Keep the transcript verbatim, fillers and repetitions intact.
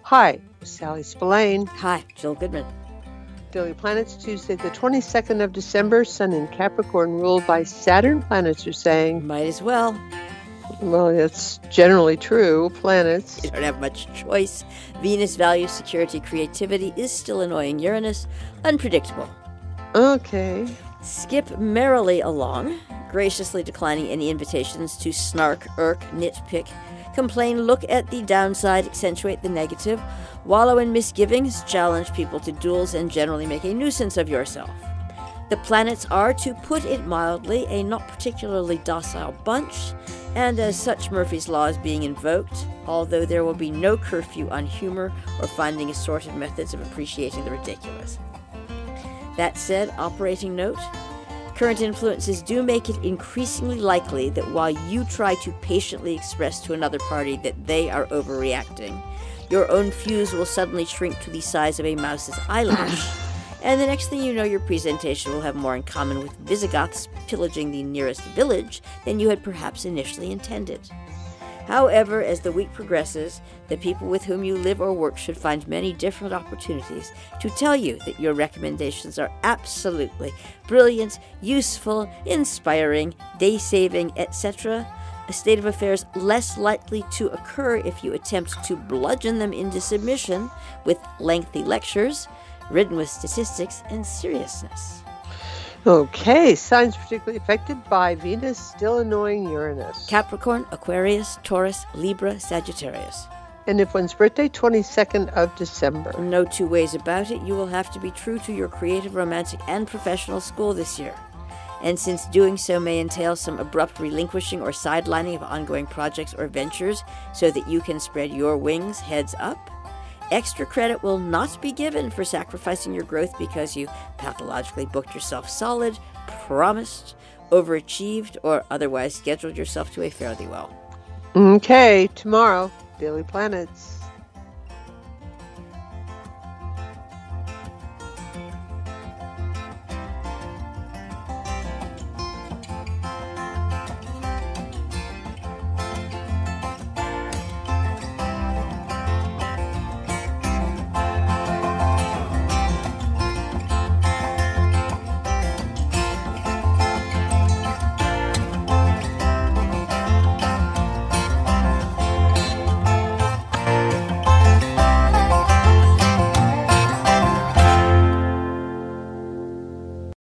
Hi, Sally Spillane. Hi, Jill Goodman. Daily Planets, Tuesday, the twenty-second of December. Sun in Capricorn, ruled by Saturn. Planets are saying, Might as well. Well, it's generally true. Planets. You don't have much choice. Venus values security, creativity, is still annoying Uranus. Unpredictable. Okay. Skip merrily along, graciously declining any invitations to snark, irk, nitpick, complain, look at the downside, accentuate the negative, wallow in misgivings, challenge people to duels, and generally make a nuisance of yourself. The planets are, to put it mildly, a not particularly docile bunch, and as such Murphy's Law is being invoked, although there will be no curfew on humor or finding assorted methods of appreciating the ridiculous. That said, operating note, current influences do make it increasingly likely that while you try to patiently express to another party that they are overreacting, your own fuse will suddenly shrink to the size of a mouse's eyelash, and the next thing you know, your presentation will have more in common with Visigoths pillaging the nearest village than you had perhaps initially intended. However, as the week progresses, the people with whom you live or work should find many different opportunities to tell you that your recommendations are absolutely brilliant, useful, inspiring, day-saving, et cetera, a state of affairs less likely to occur if you attempt to bludgeon them into submission with lengthy lectures, ridden with statistics and seriousness. Okay, signs particularly affected by Venus, still annoying Uranus. Capricorn, Aquarius, Taurus, Libra, Sagittarius. And if one's birthday, twenty-second of December. No two ways about it, you will have to be true to your creative, romantic, and professional school this year. And since doing so may entail some abrupt relinquishing or sidelining of ongoing projects or ventures so that you can spread your wings heads up, extra credit will not be given for sacrificing your growth because you pathologically booked yourself solid, promised, overachieved, or otherwise scheduled yourself to a fare thee well. Okay, tomorrow, Daily Planets.